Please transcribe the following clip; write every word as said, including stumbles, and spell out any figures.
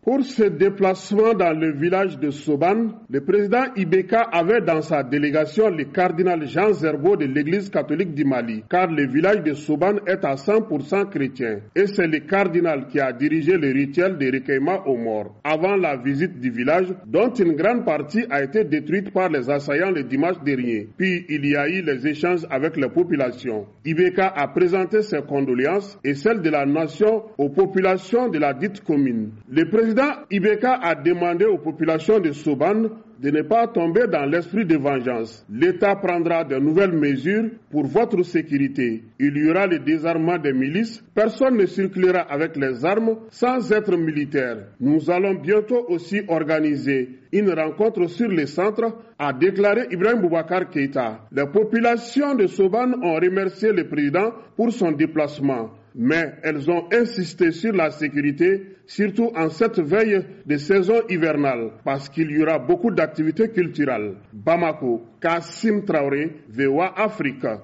Pour ce déplacement dans le village de Soban, le président Ibeka avait dans sa délégation le cardinal Jean Zerbo de l'église catholique du Mali, car le village de Soban est à cent pour cent chrétien. Et c'est le cardinal qui a dirigé le rituel de recueillement aux morts. Avant la visite du village, dont une grande partie a été détruite par les assaillants le dimanche dernier. Puis il y a eu les échanges avec la population. Ibeka a présenté ses condoléances et celles de la nation aux populations de la dite commune. Le président Ibeka a demandé aux populations de Soban de ne pas tomber dans l'esprit de vengeance. L'État prendra de nouvelles mesures pour votre sécurité. Il y aura le désarmement des milices. Personne ne circulera avec les armes sans être militaire. Nous allons bientôt aussi organiser une rencontre sur le centre, a déclaré Ibrahim Boubacar Keïta. Les populations de Soban ont remercié le président pour son déplacement. Mais elles ont insisté sur la sécurité, surtout en cette veille de saison hivernale, parce qu'il y aura beaucoup d'activités culturelles. Bamako, Kassim Traoré, V O A Afrique.